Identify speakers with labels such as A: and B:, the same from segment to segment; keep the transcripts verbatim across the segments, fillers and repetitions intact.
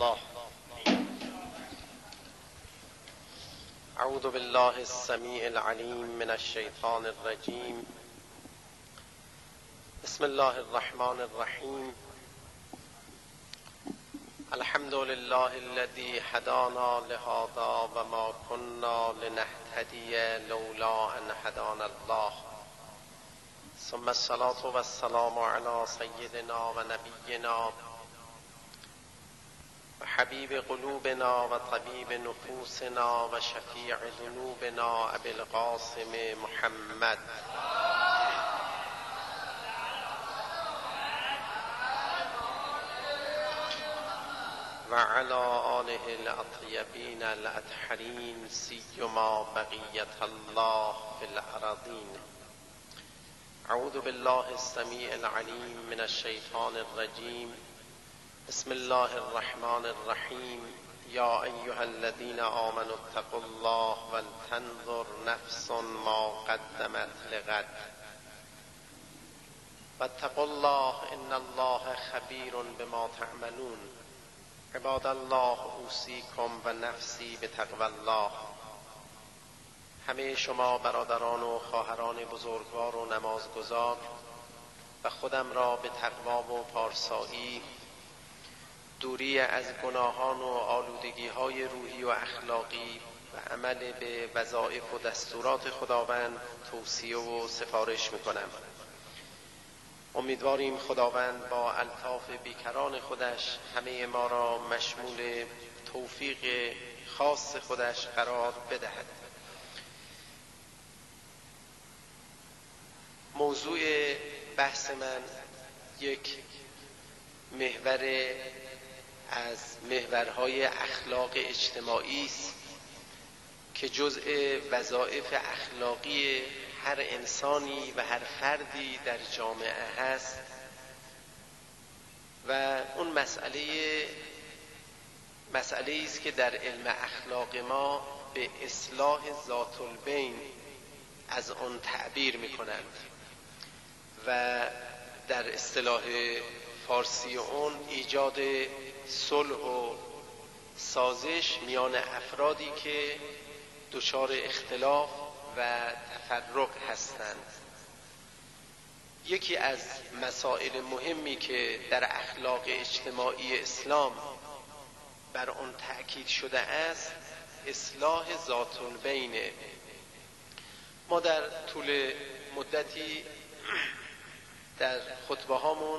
A: الله. اعوذ بالله السمیع العلیم من الشیطان الرجیم. بسم الله الرحمن الرحیم. الحمد لله الذي هدانا لهذا وما كنا لنهتدي لولا ان هدانا الله، ثم الصلاة والسلام على سيدنا ونبينا وحبيب قلوبنا وطبيب نفوسنا وشفيع ذنوبنا أبي القاسم محمد وعلى آله الأطيبين الأطهرين سيما بقية الله في الأراضين. أعوذ بالله السميع العليم من الشيطان الرجيم. بسم الله الرحمن الرحيم. يا أيها الذين آمنوا اتقوا الله ولتنظر نفس ما قدمت لغد واتقوا الله إن الله خبير بما تعملون. عباد الله اوصیکم و نفسی به تقوی الله. همه شما برادران و خواهران بزرگوار و نمازگزار و خودم را به تقوی و پارسایی، دوری از گناهان و آلودگی‌های روحی و اخلاقی و عمل به وظایف و دستورات خداوند توصیه و سفارش می‌کنم. امیدواریم خداوند با الطاف بیکران خودش همه ما را مشمول توفیق خاص خودش قرار بدهد. موضوع بحث من یک محور از محورهای اخلاق اجتماعی است که جزء وظایف اخلاقی هر انسانی و هر فردی در جامعه هست و اون مسئله مسئله است که در علم اخلاق ما به اصلاح ذات البین از آن تعبیر می‌کنند و در اصطلاح فارسی اون ایجاد صلح و سازش میان افرادی که دچار اختلاف و تفرق هستند. یکی از مسائل مهمی که در اخلاق اجتماعی اسلام بر آن تأکید شده است اصلاح ذات البین. ما در طول مدتی در خطبه هامون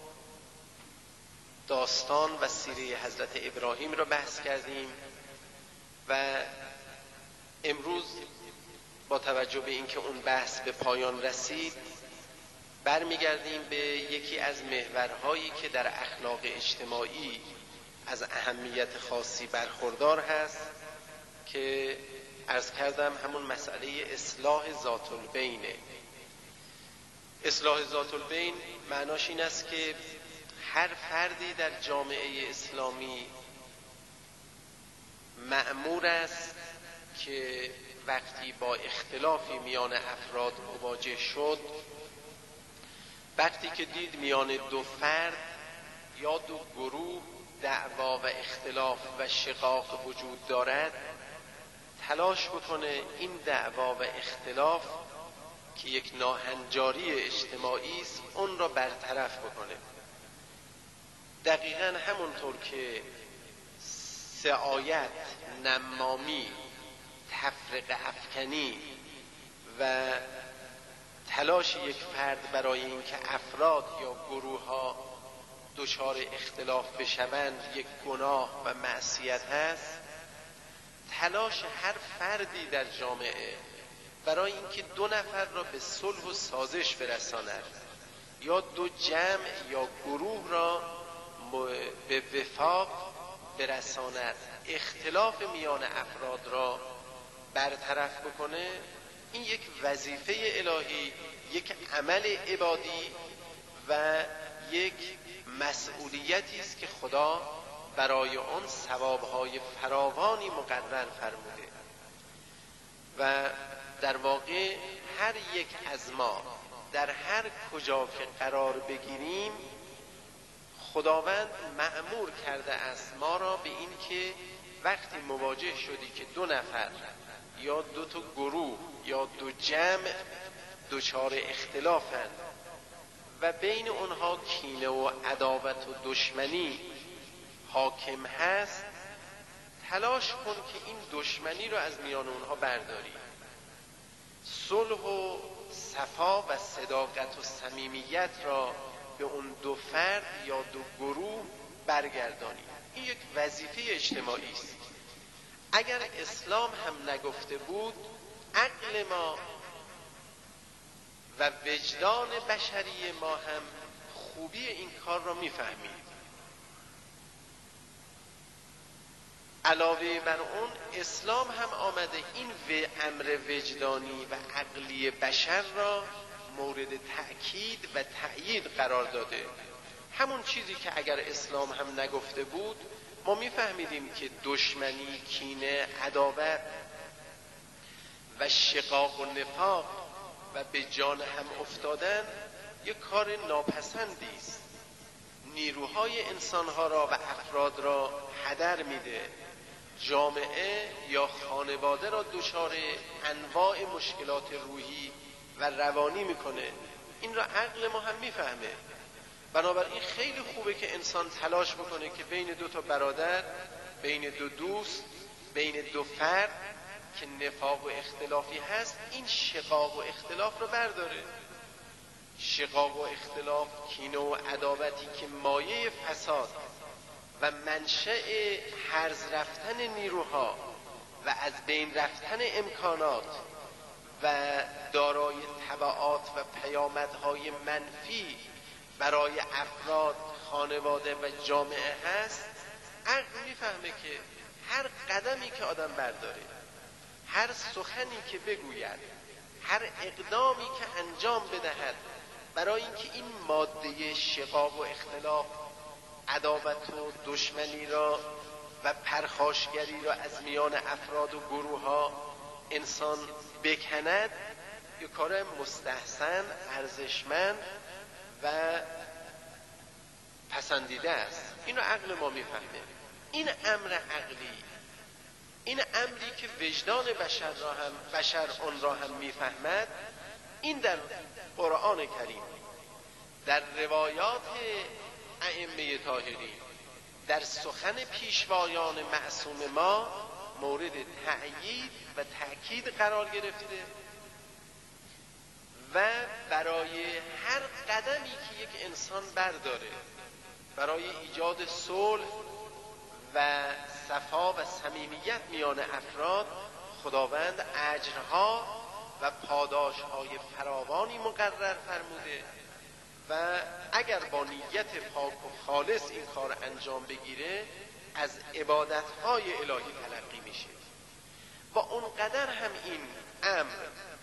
A: داستان و سیره حضرت ابراهیم را بحث کردیم و امروز با توجه به اینکه اون بحث به پایان رسید برمیگردیم به یکی از محورهایی که در اخلاق اجتماعی از اهمیت خاصی برخوردار هست که عرض کردم همون مسئله اصلاح ذات البینه. اصلاح ذات البین معناش این است که هر فردی در جامعه اسلامی مأمور است که وقتی با اختلافی میان افراد مواجه شد، وقتی که دید میان دو فرد یا دو گروه دعوا و اختلاف و شقاق وجود دارد، تلاش بکنه این دعوا و اختلاف که یک ناهنجاری اجتماعی است اون را برطرف بکنه. دقیقاً همونطور که سعایت، نمامی، تفرقه افکنی و تلاش یک فرد برای اینکه افراد یا گروه ها دچار اختلاف بشوند یک گناه و معصیت هست، تلاش هر فردی در جامعه برای اینکه دو نفر را به صلح و سازش برساند یا دو جمع یا گروه را به وفاق برساند، اختلاف میان افراد را برطرف بکنه، این یک وظیفه الهی، یک عمل عبادی و یک مسئولیتی است که خدا برای آن ثوابهای فراوانی مقرر فرموده و در واقع هر یک از ما در هر کجا که قرار بگیریم خداوند مأمور کرده است ما را به این که وقتی مواجه شدی که دو نفر یا دو تا گروه یا دو جمع دچار اختلافند و بین اونها کینه و عداوت و دشمنی حاکم هست، تلاش کن که این دشمنی رو از میان اونها برداری، صلح و صفا و صداقت و صمیمیت را به اون دو فرد یا دو گروه برگردانی. این یک وظیفه اجتماعی است. اگر اسلام هم نگفته بود، عقل ما و وجدان بشری ما هم خوبی این کار را میفهمید. علاوه بر اون اسلام هم آمده این و امر وجدانی و عقلی بشر را مورد تأکید و تأیید قرار داده. همون چیزی که اگر اسلام هم نگفته بود ما میفهمیدیم که دشمنی، کینه، عداوت و شقاق و نفاق و به جان هم افتادن یک کار ناپسندی است. نیروهای انسانها را و افراد را هدر میده، جامعه یا خانواده را دچار انواع مشکلات روحی و روانی میکنه. این را عقل ما هم میفهمه. بنابراین خیلی خوبه که انسان تلاش بکنه که بین دو تا برادر، بین دو دوست، بین دو فرد که نفاق و اختلافی هست، این شقاق و اختلاف رو برداره. شقاق و اختلاف، کینه و عداوتی که مایه فساد و منشأ هرز رفتن نیروها و از بین رفتن امکانات و دارای تبعات و پیامدهای منفی برای افراد، خانواده و جامعه هست، عقل میفهمه که هر قدمی که آدم برداره، هر سخنی که بگوید، هر اقدامی که انجام بدهد برای اینکه این ماده شقاق و اختلاف، عداوت و دشمنی را و پرخاشگری را از میان افراد و گروه ها انسان بکند، یک کار مستحسن، ارزشمند و پسندیده است. این رو عقل ما میفهمه. این امر عقلی، این امری که وجدان بشر را هم بشر اون را هم میفهمد، این در قرآن کریم، در روایات ائمه طاهرین، در سخن پیشوایان معصوم ما مورد تأیید و تأکید قرار گرفته و برای هر قدمی که یک انسان برداره برای ایجاد صلح و صفا و صمیمیت میان افراد، خداوند اجرها و پاداشهای فراوانی مقرر فرموده و اگر با نیت پاک و خالص این کار انجام بگیره از عبادتهای الهی تلقی میشه. و اونقدر هم این امر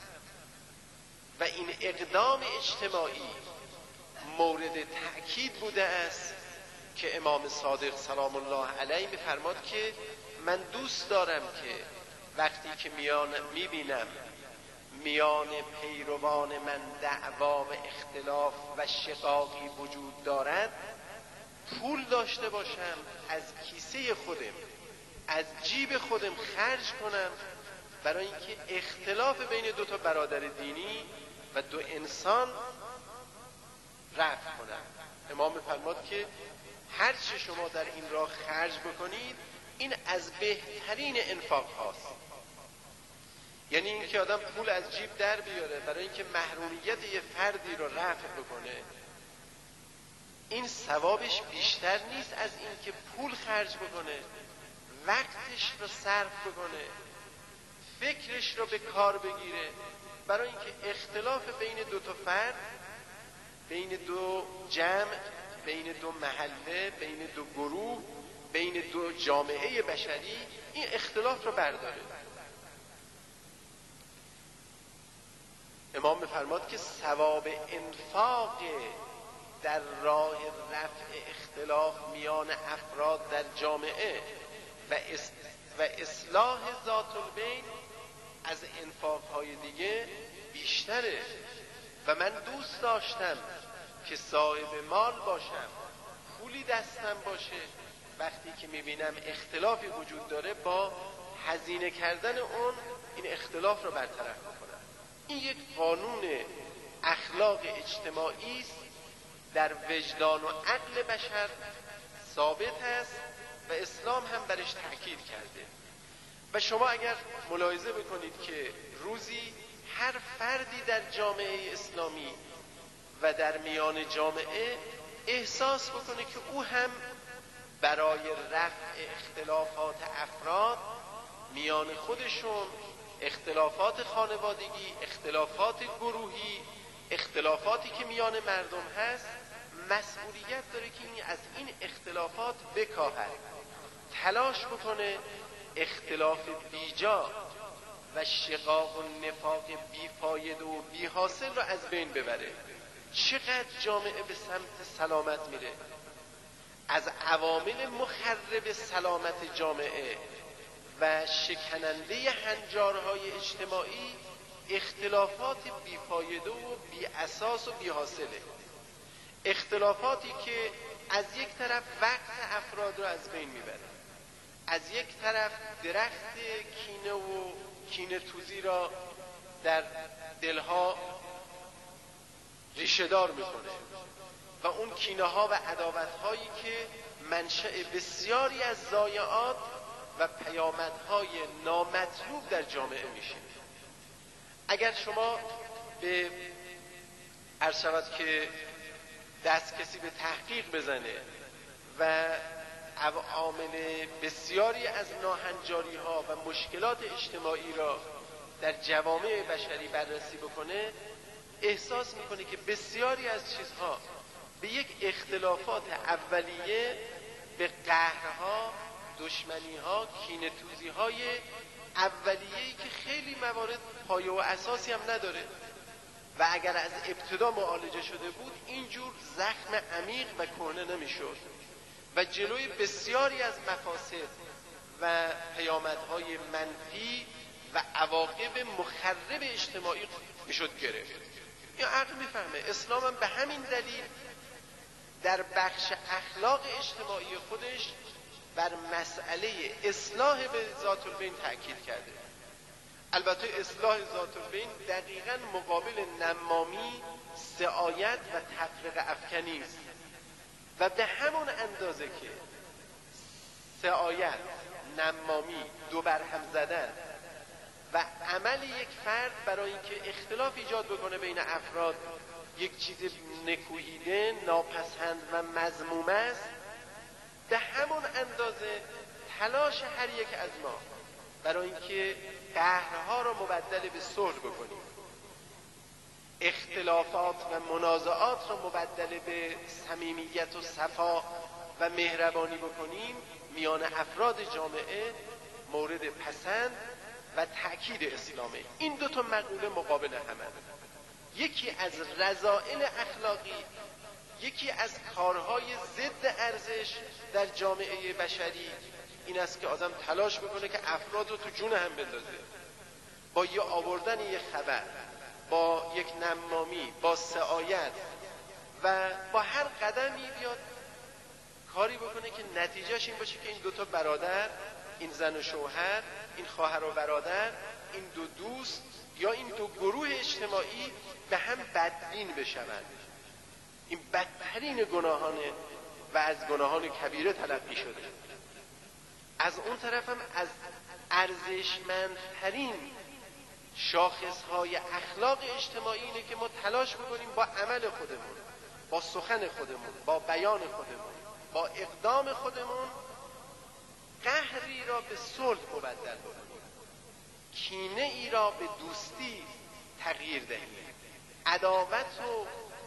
A: و این اقدام اجتماعی مورد تأکید بوده است که امام صادق سلام الله علیه میفرماد که من دوست دارم که وقتی که میان میبینم میان پیروان من دعوا و اختلاف و شقاقی وجود دارد، پول داشته باشم از کیسه خودم، از جیب خودم خرج کنم برای اینکه اختلاف بین دو تا برادر دینی و دو انسان رفع کنم. امام فرماد که هر چه شما در این راه خرج بکنید این از بهترین انفاق هاست. یعنی اینکه آدم پول از جیب در بیاره برای اینکه محرومیت یه فردی رو رفع بکنه، این ثوابش بیشتر نیست از اینکه پول خرج بکنه، وقتش رو صرف بکنه، فکرش رو به کار بگیره برای اینکه اختلاف بین دو تا فرد، بین دو جمع، بین دو محله، بین دو گروه، بین دو جامعه بشری، این اختلاف رو برداره. امام می‌فرماد که ثواب انفاق در راه رفع اختلاف میان افراد در جامعه و و اصلاح ذات البین از انفاق‌های دیگه بیشتره. و من دوست داشتم که صاحب مال باشم، پولی دستم باشه، وقتی که میبینم اختلافی وجود داره با هزینه کردن اون این اختلاف رو برطرف بکنم. این یک قانون اخلاق اجتماعی است، در وجدان و عقل بشر ثابت است و اسلام هم برش تأکید کرده. و شما اگر ملاحظه بکنید که روزی هر فردی در جامعه اسلامی و در میان جامعه احساس بکنه که او هم برای رفع اختلافات افراد میان خودشون، اختلافات خانوادگی، اختلافات گروهی، اختلافاتی که میان مردم هست، مسئولیت داره که این از این اختلافات بکاهد، تلاش بکنه اختلاف بیجا و شقاق و نفاق بیفایده و بیحاصل رو از بین ببره. چقدر جامعه به سمت سلامت میره. از عوامل مخرب سلامت جامعه و شکننده هنجارهای اجتماعی اختلافات بیفایده و بی اساس و بی حاصله. اختلافاتی که از یک طرف وقت افراد رو از بین میبره، از یک طرف درخت کینه و کینه توزی را در دلها ریشه‌دار میکنه و اون کینه ها و عداوت هایی که منشأ بسیاری از ضایعات و پیامدهای نامطلوب در جامعه میشه. اگر شما به عرض شود که دست کسی به تحقیق بزنه و عوامل بسیاری از ناهنجاری ها و مشکلات اجتماعی را در جوامع بشری بررسی بکنه، احساس میکنه که بسیاری از چیزها به یک اختلافات اولیه، به قهرها، دشمنیها، کینه‌توزی‌های اولیه‌ای که خیلی موارد پایه و اساسی هم نداره و اگر از ابتدا معالجه شده بود اینجور زخم عمیق و کهنه نمیشد و جلوی بسیاری از مفاسد و پیامدهای منفی و عواقب مخرب اجتماعی میشد گرفت. یا عقل میفهمه. اسلام هم به همین دلیل در بخش اخلاق اجتماعی خودش بر مسئله اصلاح به ذات البین تأکید کرده. البته اصلاح ذات البین دقیقاً مقابل نمامی، سعایت و تفرقه افکنی است و به همون اندازه که سعایت، نمامی، دو برهم زدن و عمل یک فرد برای اینکه اختلاف ایجاد بکنه بین افراد یک چیز نکوهیده، ناپسند و مذموم است، به همون اندازه تلاش هر یک از ما برای اینکه قهرها را مبدل به صلح بکنیم، اختلافات و منازعات را مبدل به صمیمیت و صفا و مهربانی بکنیم میان افراد جامعه مورد پسند و تأکید اسلامه. این دو تا مقوله مقابل همه. یکی از رذائل اخلاقی، یکی از کارهای ضد ارزش در جامعه بشری این است که آدم تلاش بکنه که افراد رو تو جون هم بندازه، با یه آوردن یک خبر، با یک نمامی، با سعایت و با هر قدمی بیاد کاری بکنه که نتیجهش این باشه که این دوتا برادر، این زن و شوهر، این خواهر و برادر، این دو دوست یا این دو گروه اجتماعی به هم بدبین بشوند. این بدترین گناهانه و از گناهان کبیره تلقی شده. از اون طرف هم از ارزشمندترین شاخصهای اخلاق اجتماعی اینه که ما تلاش بکنیم با عمل خودمون، با سخن خودمون، با بیان خودمون، با اقدام خودمون قهری را به صلح مبدل بکنیم، کینه ای را به دوستی تغییر دهیم، عداوت و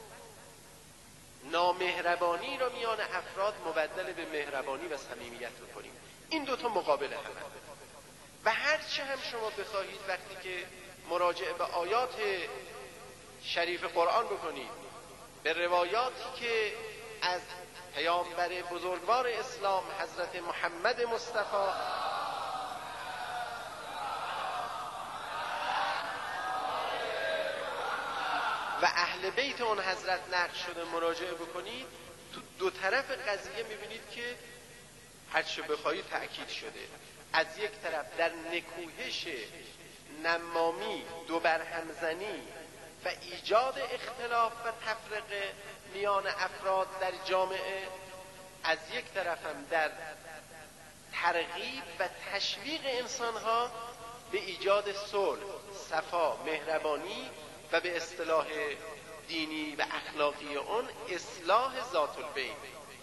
A: نامهربانی را میان افراد مبدل به مهربانی و صمیمیت بکنیم. این دوتا مقابل هم و هرچه هم شما بخواهید وقتی که مراجعه به آیات شریف قرآن بکنید، به روایاتی که از پیامبر بزرگوار اسلام حضرت محمد مصطفی و اهل بیت اون حضرت نقل شده مراجعه بکنید، تو دو طرف قضیه میبینید که هرچه بخوایی تأکید شده. از یک طرف در نکوهش نمامی، دو برهمزنی و ایجاد اختلاف و تفرقه میان افراد در جامعه، از یک طرف هم در ترغیب و تشویق انسانها به ایجاد صلح، صفا، مهربانی و به اصطلاح دینی و اخلاقی اون اصلاح ذات البین.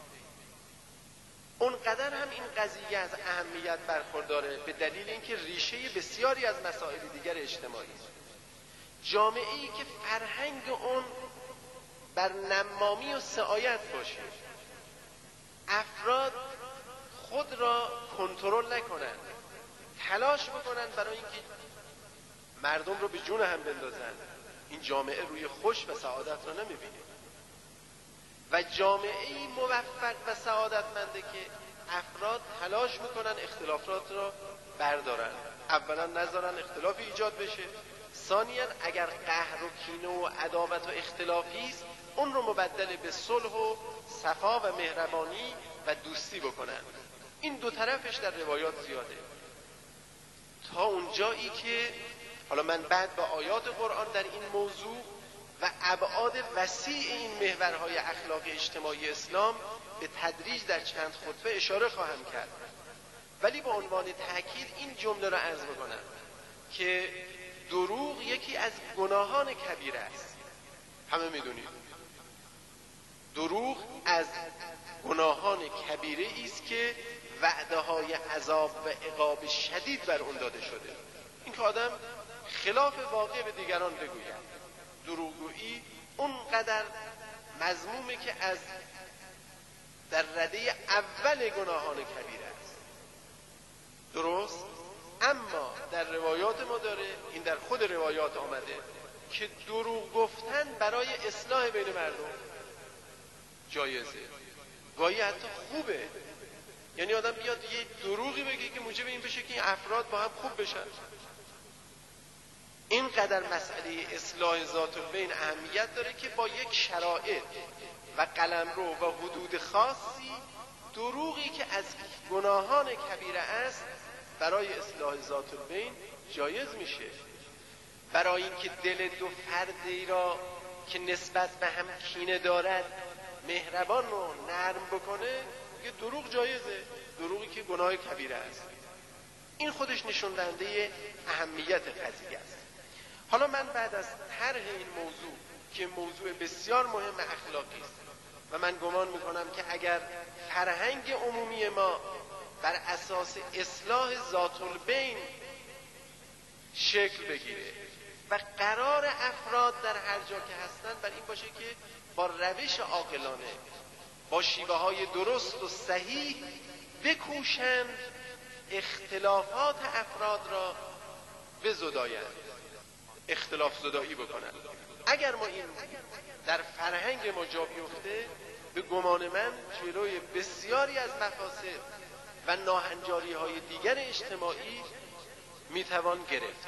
A: اونقدر هم این قضیه از اهمیت برخورداره به دلیل اینکه ریشه بسیاری از مسائل دیگر اجتماعی است. جامعه‌ای که فرهنگ اون بر نمامی و سعایت باشه، افراد خود را کنترل نکنند، تلاش بکنن برای اینکه مردم رو به جون هم بندازن، این جامعه روی خوش و سعادت رو نمیبینه. و جامعه‌ای موفق و سعادتمنده که افراد تلاش میکنن اختلافات را بردارن، اولا نذارن اختلافی ایجاد بشه، ثانیاً اگر قهر و کینه و عداوت و اختلافی است اون رو مبدل به صلح و صفا و مهربانی و دوستی بکنن. این دو طرفش در روایات زیاده، تا اونجایی که حالا من بعد با آیات قرآن در این موضوع و ابعاد وسیع این محورهای اخلاقی اجتماعی اسلام به تدریج در چند خطبه اشاره خواهم کرد، ولی با عنوان تأکید این جمله را عرض بکنم که دروغ یکی از گناهان کبیره است. همه میدونید دروغ از گناهان کبیره است که وعده های عذاب و عقاب شدید بر اون داده شده. این که آدم خلاف واقع به دیگران بگوید، دروغگویی اونقدر مذمومه که از در رده اول گناهان کبیره است. درست؟ اما در روایات ما داره، این در خود روایات آمده که دروغ گفتن برای اصلاح بین مردم جایزه، گاهی حتی خوبه. یعنی آدم بیاد یه دروغی بگه که موجب این بشه که این افراد با هم خوب بشن. اینقدر مسئله اصلاح ذات البین اهمیت داره که با یک شرایط و قلمرو و حدود خاصی دروغی که از گناهان کبیره است برای اصلاح ذات البین جایز میشه. برای اینکه دل دو فردی را که نسبت به هم کینه دارد مهربان رو نرم بکنه، یه دروغ جایزه، دروغی که گناه کبیره است. این خودش نشون دهنده اهمیت قضیه است. حالا من بعد از طرح این موضوع که موضوع بسیار مهم اخلاقی است و من گمان میکنم که اگر فرهنگ عمومی ما بر اساس اصلاح ذات البین شکل بگیره و قرار افراد در هر جا که هستند بر این باشه که با روش عاقلانه، با شیوه های درست و صحیح بکوشند اختلافات افراد را بزدایند، اختلاف زدایی بکنند. اگر ما این در فرهنگ ما جا بیفته، به گمان من جلوی بسیاری از مفاسد و ناهنجاری های دیگر اجتماعی میتوان گرفت.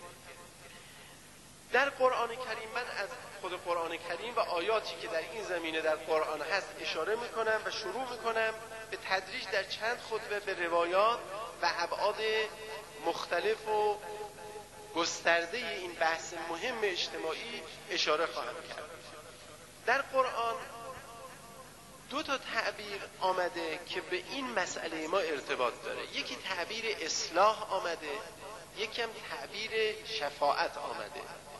A: در قرآن کریم من از خود قرآن کریم و آیاتی که در این زمینه در قرآن هست اشاره میکنم و شروع میکنم به تدریج در چند خطبه به روایات و ابعاد مختلف و گسترده این بحث مهم اجتماعی اشاره خواهم کرد. در قرآن دو تا تعبیر آمده که به این مسئله ما ارتباط داره. یکی تعبیر اصلاح آمده، یکی هم تعبیر شفاعت آمده.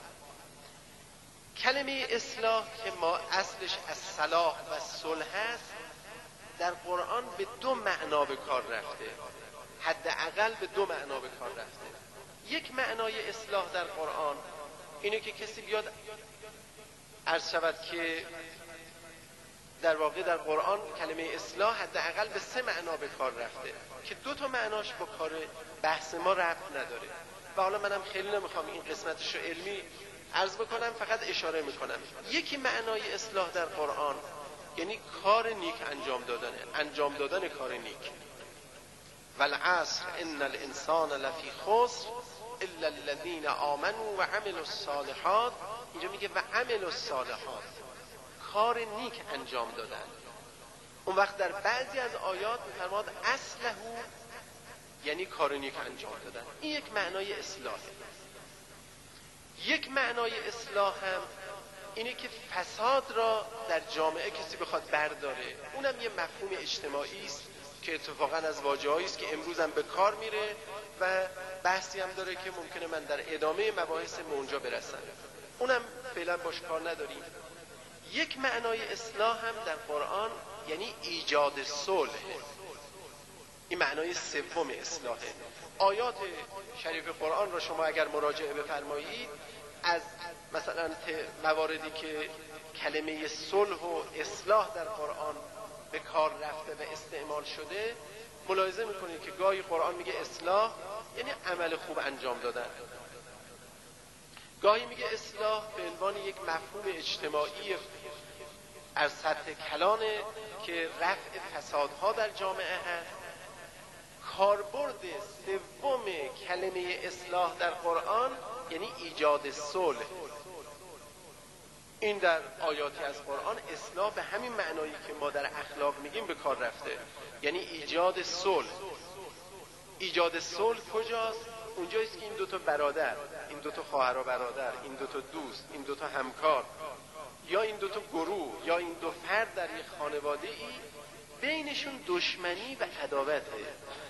A: کلمه اصلاح که ما اصلش از صلاح و صلح است، در قرآن به دو معنا به کار رفته، حداقل به دو معنا به کار رفته. یک معنای اصلاح در قرآن اینه که کسی بیاد عرض شود که در واقع در قرآن کلمه اصلاح حداقل به سه معنا به کار رفته که دو تا معناش با کار بحث ما ربط نداره و حالا منم خیلی نمیخوام این قسمتشو علمی عرض بکنم، فقط اشاره میکنم. یکی معنای اصلاح در قرآن یعنی کار نیک انجام دادن، انجام دادن کار نیک. والعصر ان الانسان لفی خسر الا الذين آمنوا وعملوا الصالحات. اینجا میگه و عملوا الصالحات، کار نیک انجام دادن. اون وقت در بعضی از آیات می‌فرماد اصلحو، یعنی کار نیک انجام دادن. این یک معنای اصلاحه. یک معنای اصلاح هم اینه که فساد را در جامعه کسی بخواد برداره. اونم یه مفهوم اجتماعی است که اتفاقا از واژه‌هایی است که امروز هم به کار میره و بحثی هم داره که ممکنه من در ادامه مباحث به اونجا برسم. اونم فعلا باش کار نداریم. یک معنای اصلاح هم در قرآن یعنی ایجاد صلح. این معنای سوم اصلاحه. آیات شریف قرآن را شما اگر مراجعه بفرمایید، از مثلا مواردی که کلمه صلح و اصلاح در قرآن به کار رفته و استعمال شده، ملاحظه میکنید که گاهی قرآن میگه اصلاح یعنی عمل خوب انجام دادن، گاهی میگه اصلاح به عنوان یک مفهوم اجتماعی از سطح کلانه که رفع فسادها در جامعه هست. کاربرد سوم کلمه اصلاح در قرآن یعنی ایجاد صلح. این در آیاتی از قرآن اصلاح به همین معنایی که ما در اخلاق میگیم به کار رفته، یعنی ایجاد صلح. ایجاد صلح کجاست؟ اونجاییست که این دو تا برادر، این دو تا خواهر و برادر، این دو تا دوست، این دو تا همکار، یا این دو تا گروه، یا این دو فرد در یک خانواده ای بینشون دشمنی و عداوته.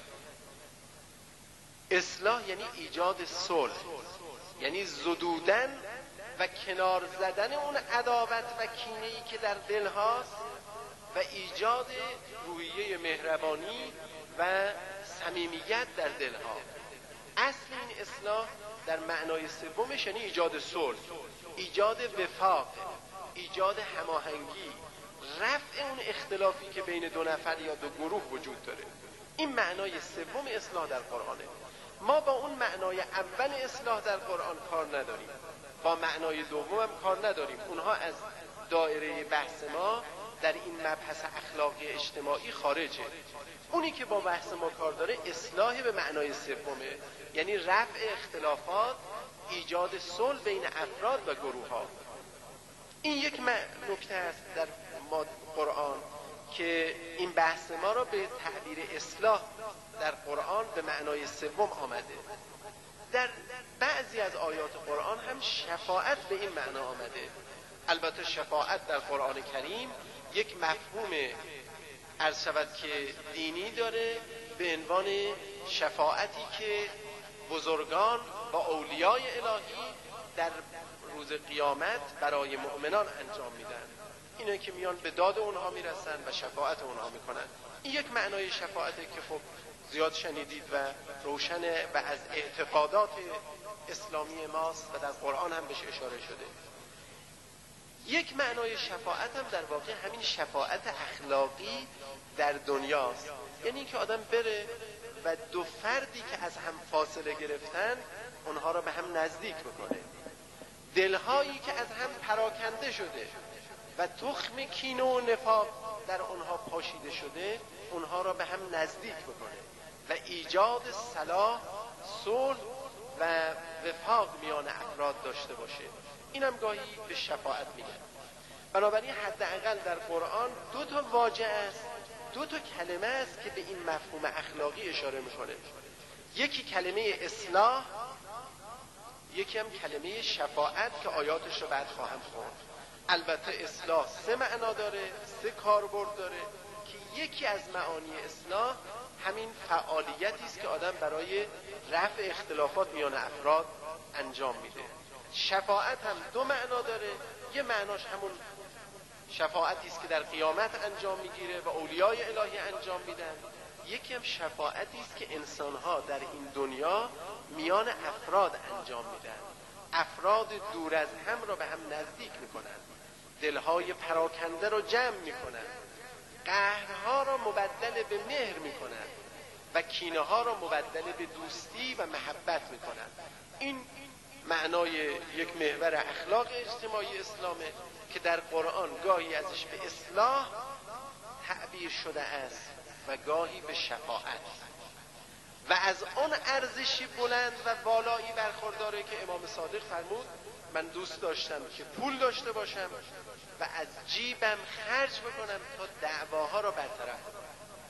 A: اصلاح یعنی ایجاد صلح، یعنی زدودن و کنار زدن اون عداوت و کینه‌ای که در دل هاست و ایجاد روحیه مهربانی و صمیمیت در دل ها. اصل این اصلاح در معنای سومش یعنی ایجاد صلح، ایجاد وفاق، ایجاد هماهنگی، رفع اون اختلافی که بین دو نفر یا دو گروه وجود داره. این معنای سوم اصلاح در قرآنه. ما با اون معنای اول اصلاح در قرآن کار نداریم، با معنای دوم هم کار نداریم. اونها از دایره بحث ما در این مبحث اخلاقی اجتماعی خارجه. اونی که با بحث ما کار داره اصلاح به معنای سومه، یعنی رفع اختلافات، ایجاد صلح بین افراد و گروه ها. این یک نکته است در قرآن که این بحث ما را به تعبیر اصلاح در قرآن به معنای سوم آمده. در بعضی از آیات قرآن هم شفاعت به این معنا آمده. البته شفاعت در قرآن کریم یک مفهوم عرض شود که دینی داره به عنوان شفاعتی که بزرگان با اولیای الهی در روز قیامت برای مؤمنان انجام میدن. اینا که میان به داد اونها میرسن و شفاعت اونها میکنن. این یک معنای شفاعته که خب زیاد شنیدید و روشنه و از اعتقادات اسلامی ماست و در قرآن هم بهش اشاره شده. یک معنای شفاعت هم در واقع همین شفاعت اخلاقی در دنیاست، یعنی اینکه آدم بره و دو فردی که از هم فاصله گرفتن اونها را به هم نزدیک بکنه، دلهایی که از هم پراکنده شده و تخم کینه و نفاق در اونها پاشیده شده اونها را به هم نزدیک بکنه و ایجاد صلاح، صلح و وفاق میان افراد داشته باشه. اینم گاهی به شفاعت میگن. بنابراین حداقل در قرآن دو تا واژه است، دو تا کلمه است که به این مفهوم اخلاقی اشاره میکنه. یکی کلمه اصلاح، یکی هم کلمه شفاعت که آیاتش رو بعد خواهم خوند. البته اصلاح سه معنا داره، سه کاربرد داره که یکی از معانی اصلاح همین فعالیتی است که آدم برای رفع اختلافات میان افراد انجام میده. شفاعت هم دو معنا داره، یه معناش همون شفاعتی است که در قیامت انجام میگیره و اولیای الهی انجام میدن. یکی هم شفاعتی است که انسانها در این دنیا میان افراد انجام میدن، افراد دور از هم را به هم نزدیک میکنن، دلهای پراکنده را جمع میکنن، قهرها را مبدل به مهر میکنن و کینه ها را مبدل به دوستی و محبت میکنن. این معنای یک محور اخلاق اجتماعی اسلامه که در قرآن گاهی ازش به اصلاح تعبیر شده است و گاهی به شفاعت و از آن ارزشی بلند و بالایی برخورداره که امام صادق فرمود من دوست داشتم که پول داشته باشم و از جیبم خرج بکنم تا دعواها را برطرف کنم.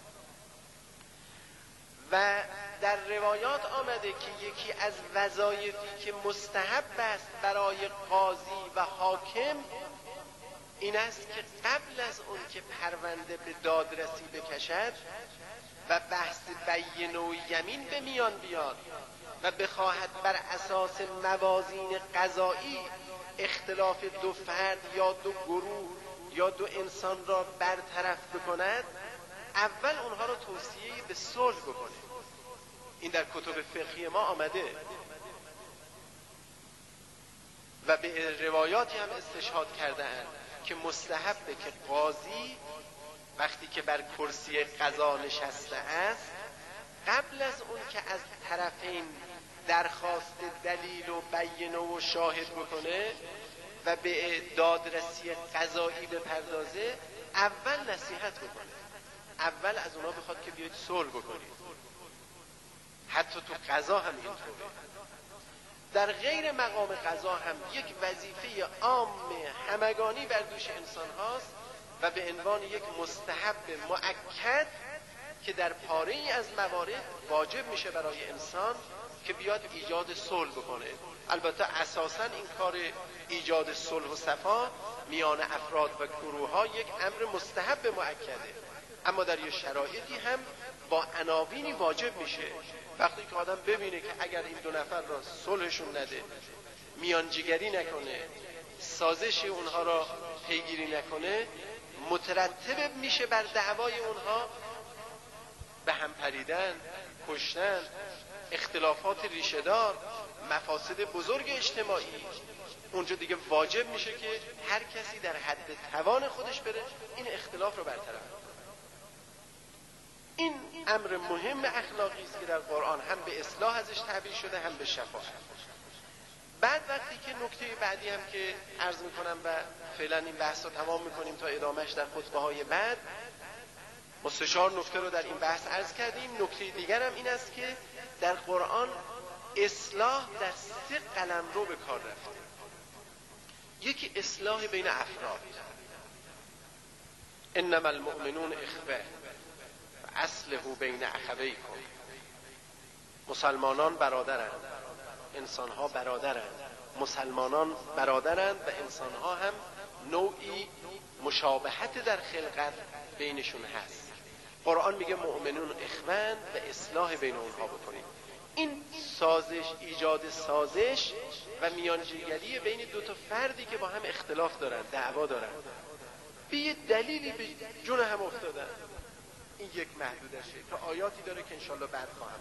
A: و در روایات آمده که یکی از وظایفی که مستحب است برای قاضی و حاکم این است که قبل از اون که پرونده به دادرسی بکشد و بحث بینه و یمین به میان بیاد و بخواهد بر اساس موازین قضایی اختلاف دو فرد یا دو گروه یا دو انسان را برطرف بکند، اول اونها را توصیه به صلح بکنه. این در کتب فقهی ما آمده و به روایاتی هم استشهاد کرده اند که مستحبه که قاضی وقتی که بر کرسی قضا نشسته است قبل از اون که از طرفین درخواست دلیل و بینه و شاهد بکنه و به دادرسی قضایی بپردازه اول نصیحت بکنه، اول از اونا بخواد که بیاید صلح بکنید. حتی تو قضا هم اینطوره. در غیر مقام قضا هم یک وظیفه عام همگانی بر دوش انسان هاست و به عنوان یک مستحب مؤکد که در پاره ای از موارد واجب میشه برای انسان که بیاد ایجاد صلح بکنه. البته اساساً این کار ایجاد صلح و صفا میان افراد و گروه ها یک امر مستحب مؤکده، اما در یه شرایطی هم با عناوینی واجب میشه. وقتی که آدم ببینه که اگر این دو نفر را صلحشون نده، میانجیگری نکنه، سازش اونها را پیگیری نکنه، مترتب میشه بر دعوای اونها به هم پریدن، کشتن، اختلافات ریشه‌دار، مفاسد بزرگ اجتماعی. اونجا دیگه واجب میشه که هر کسی در حد توان خودش بره این اختلاف رو برطرف کنه. این امر مهم اخلاقی است که در قرآن هم به اصلاح ازش تعبیر شده هم به شفاعت. بعد وقتی که نکته بعدی هم که عرض میکنم و فعلا این بحث رو تمام میکنیم تا ادامهش در خطبه های بعد، ما سه چهار نکته رو در این بحث عرض کردیم. نکته دیگر هم این است که در قرآن اصلاح در سه قلمرو به کار رفته. یکی اصلاح بین افراد، انما المؤمنون اخوه اصلح بین اخویکم. مسلمانان برادرند، انسانها برادرند، مسلمانان برادرند و انسانها هم نوعی مشابهت در خلقت بینشون هست. قرآن میگه مؤمنون اخوان و اصلاح بین اونها بکنید. این سازش، ایجاد سازش و میانجیگری بین دو تا فردی که با هم اختلاف دارن، دعوا دارن، به یه دلیلی به جون هم افتادن، این یک محدودشه که آیاتی داره که انشالله بعد خواهم.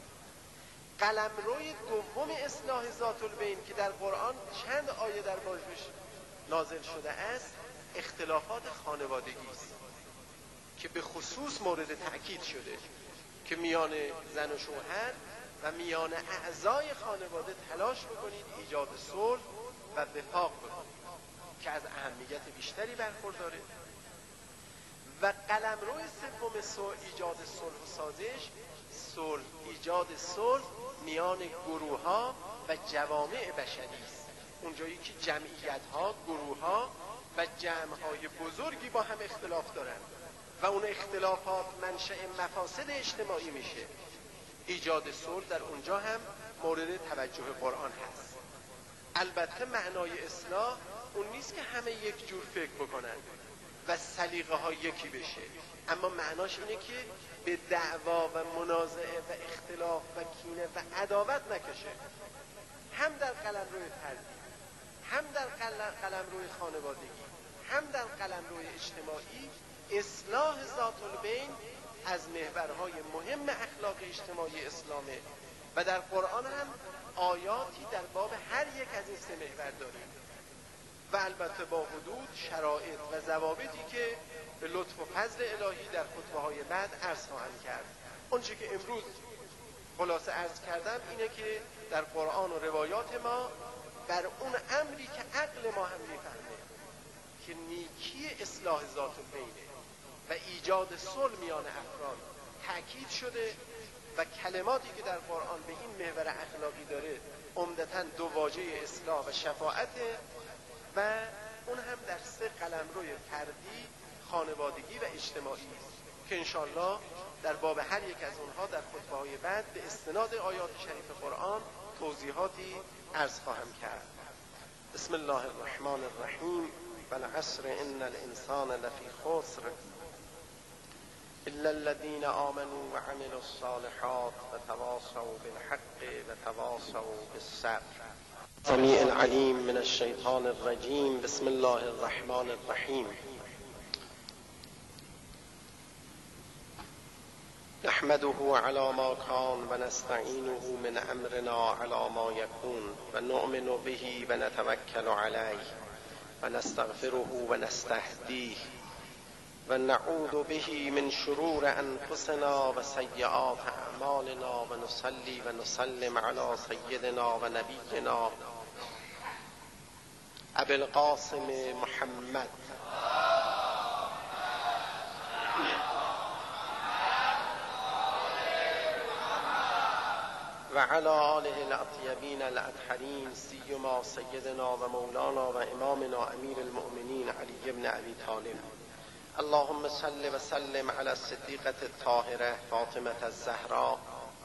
A: قلمروی دوم اصلاح ذات البین که در قرآن چند آیه در موردش نازل شده است، اختلافات خانوادگی است که به خصوص مورد تأکید شده که میان زن و شوهر و میان اعضای خانواده تلاش بکنید ایجاد صلح و وفاق بکنید که از اهمیت بیشتری برخورداره. و قلمرو سوم صلح، ایجاد صلح و سازش، صلح، ایجاد صلح میان گروه ها و جوامع بشری است. اونجایی که جمعیت ها، گروه ها و جمع های بزرگی با هم اختلاف دارند و اون اختلافات منشأ مفاسد اجتماعی میشه، ایجاد صلح در اونجا هم مورد توجه قرآن هست. البته معنای اصلاح اون نیست که همه یک جور فکر بکنن و سلیقه ها یکی بشه، اما معناش اینه که به دعوا و منازعه و اختلاف و کینه و عداوت نکشه. هم در قلمرو فردی، هم در قلمرو خانوادگی، هم در قلمرو اجتماعی، اصلاح ذات البین از محورهای مهم اخلاق اجتماعی اسلامه و در قرآن هم آیاتی در باب هر یک از این سه محور داریم و البته با حدود، شرایط و ضوابطی که به لطف و فضل الهی در خطبه های بعد عرض خواهم کرد. اونچه که امروز خلاصه عرض کردم اینه که در قرآن و روایات ما بر اون امری که عقل ما هم میفهمه که نیکی اصلاح ذات البینه و ایجاد صلح میان افراد تأکید شده و کلماتی که در قرآن به این محور اخلاقی داره عمدتاً دو واژه اصلاح و شفاعت و اون هم در سه قلمروی فردی، خانوادگی و اجتماعی است که انشالله در باب هر یک از اونها در خطبه‌های بعد به استناد آیات شریف قرآن توضیحاتی عرض خواهم کرد. بسم الله الرحمن الرحیم. والعصر ان الانسان لفی خسر الا الذين آمنوا وعملوا الصالحات وتواصوا بالحق وتواصوا بالصبر. السمیع العلیم من الشیطان الرجیم. بسم الله الرحمن الرحیم. نحمده على ما كان ونستعينه من امرنا على ما يكون ونؤمن به ونتوكل عليه ونستغفره ونستهديه ونعوذ به من شرور انفسنا وسيئات اعمالنا ونصلي ونسلم على سيدنا ونبينا ابي القاسم محمد وعلى آله الأطيبين الأطهرين سيما سيدنا ومولانا وإمامنا أمير المؤمنين علي بن أبي طالب. اللهم صل وسلم على الصديقة الطاهرة فاطمة الزهراء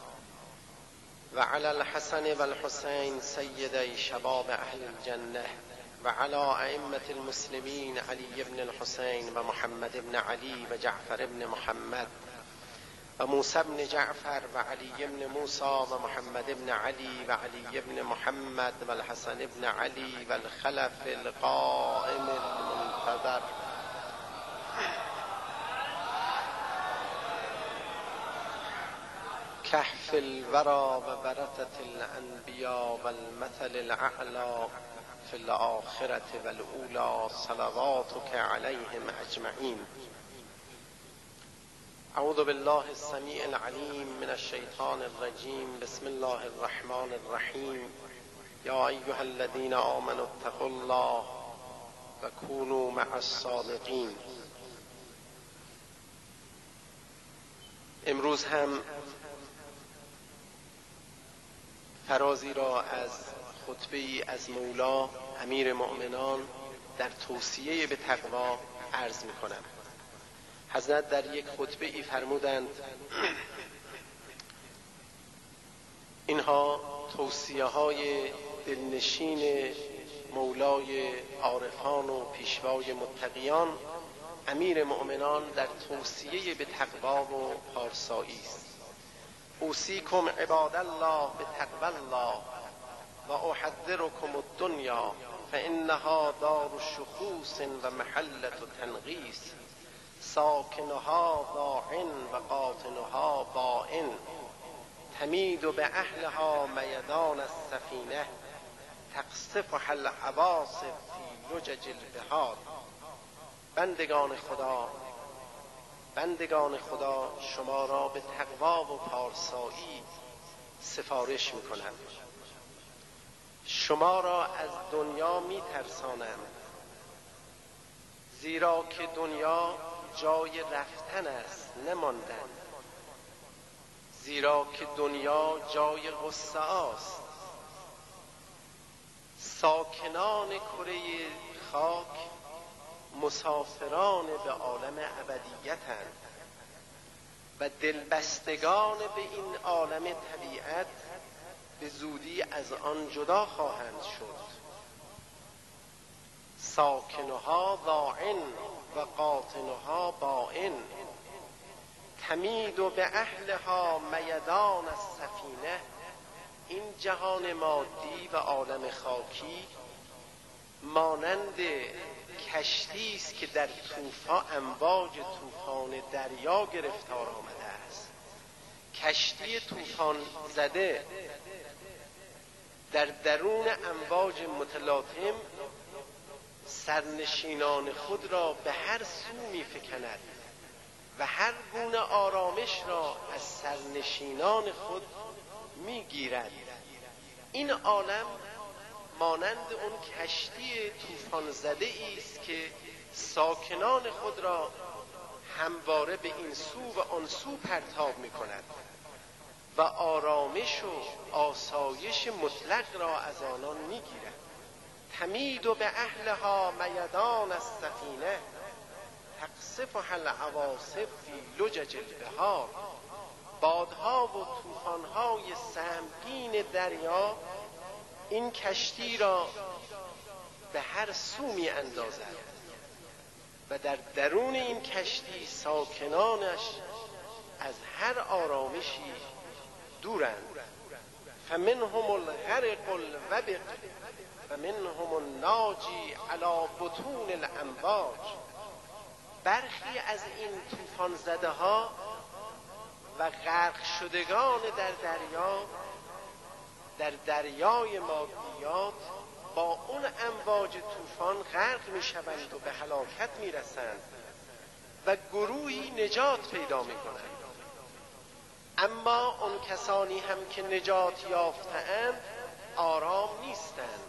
A: وعلى الحسن والحسين سيدي شباب أهل الجنة وعلى أئمة المسلمين علي بن الحسين ومحمد بن علي وجعفر بن محمد وموسى بن جعفر وعلي بن موسى ومحمد بن علي وعلي بن محمد والحسن بن علي والخلف القائم المنتظر كهف الورى وورثة الأنبياء والمثل الأعلى في الآخرة والأولى صلواتك عليهم أجمعين. اعوذ بالله السمیع العلیم من الشیطان الرجیم. بسم الله الرحمن الرحیم. یا ایها الذین آمنوا اتقوا الله و کونوا مع الصادقین. امروز هم فرازی را از خطبه ای از مولا امیر مؤمنان در توصیه به تقوا عرض می کنم. حضرت در یک خطبه ای فرمودند اینها توصیه های دلنشین مولای عارفان و پیشوای متقیان امیر مؤمنان در توصیه به تقوا و پارسایی است. اوصیکم عباد الله بتقوی الله و احذرکم الدنیا فانها دار شخوص و محلة تنغیص ساکنها ضاع و قاطنها بائن تمید به اهلها میدان السفینه تقصفها العواصف فی لجج البحار. بندگان خدا بندگان خدا شما را به تقوا و پارسایی سفارش می‌کنند. شما را از دنیا می‌ترسانند، زیرا که دنیا جای رفتن است نه ماندن. زیرا که دنیا جای غصه است. ساکنان کره خاک مسافران به عالم ابدیتند و دلبستگان به این عالم طبیعت به زودی از آن جدا خواهند شد. ساکنها ضاعن و قاطنها بائن تمید به اهلها میدان السفینه. این جهان مادی و عالم خاکی مانند کشتی است که در طوفان امواج طوفان دریا گرفتار آمده است. کشتی طوفان زده در درون امواج متلاطم سرنشینان خود را به هر سو می فکند و هر گونه آرامش را از سرنشینان خود می گیرد. این عالم مانند اون کشتی طوفان زده است که ساکنان خود را همواره به این سو و آن سو پرتاب می کند و آرامش و آسایش مطلق را از آنان می گیرد. تمید به اهلها میدان السفینه تقصفها العواصف فی لجج البحار. بادها و طوفان‌های سهمگین دریا این کشتی را به هر سو می اندازد و در درون این کشتی ساکنانش از هر آرامشی دورند. فمنهم الغرق الوبق و منهم الناجی علی بطون الامواج. برخی از این طوفان زده ها و غرق شدگان در دریا در دریای مادیات با اون امواج طوفان غرق می شوند و به هلاکت می رسند و گروهی نجات پیدا می کنند. اما اون کسانی هم که نجات یافته‌اند آرام نیستند.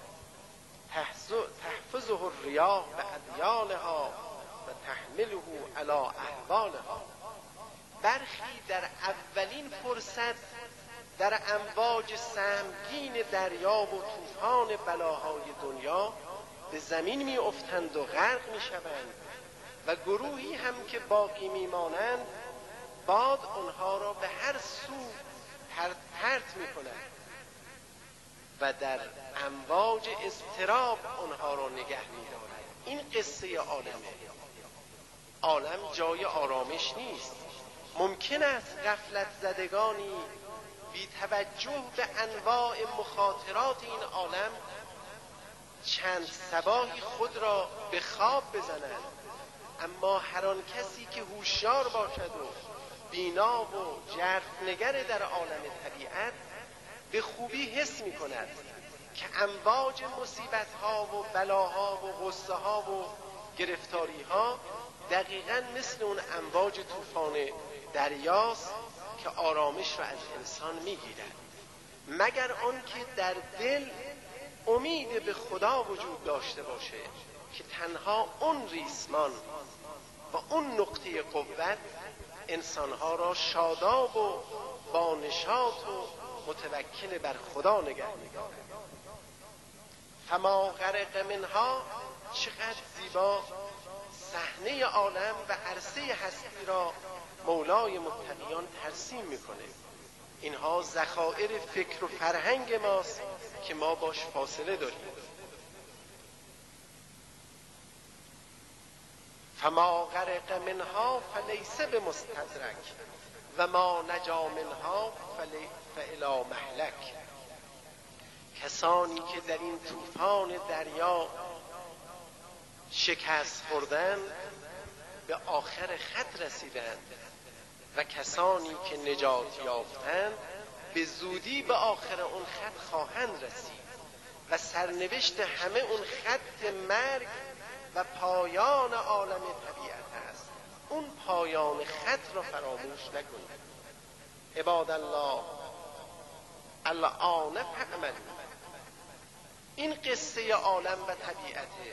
A: تحفظه الریاح بأدیالها و تحمله علی احوالها. برخی در اولین فرصت در امواج سهمگین دریا و طوفان بلاهای دنیا به زمین می افتند و غرق می شوند و گروهی هم که باقی می مانند باد آنها را به هر سو پرت پرت می کند و در امواج اضطراب آنها را نگه می دارد. این قصه عالمه. عالم جای آرامش نیست. ممکن است غفلت زدگانی بی توجه به انواع مخاطرات این عالم چند صباحی خود را به خواب بزنند، اما هر آن کسی که هوشیار باشد و بینا و ژرفنگر در عالم طبیعت به خوبی حس می کند که امواج مصیبت ها و بلاها و غصه ها و گرفتاری ها دقیقاً مثل اون امواج طوفان دریاست که آرامش را از انسان میگیرد، مگر آن که در دل امید به خدا وجود داشته باشه که تنها اون ریسمان و اون نقطه قوت انسانها را شاداب و با نشاط و متوکل بر خدا نگه می‌دارد. فما غرق منها، چقدر زیبا صحنه عالم و عرصه هستی را مولای متقیان ترسیم میکنه. اینها ذخایر فکر و فرهنگ ماست که ما باش فاصله داریم. فما غرق منها فلیس بمستدرک و ما نجا منها فالی مهلک. کسانی که در این طوفان دریا شکست خوردن به آخر خط رسیدند و کسانی که نجات یافتند به زودی به آخر اون خط خواهند رسید و سرنوشت همه اون خط مرگ و پایان عالم طبیعت است. اون پایان خط را فراموش نکنید. عباد الله الآن فاعملوا. این قصه عالم و طبیعته.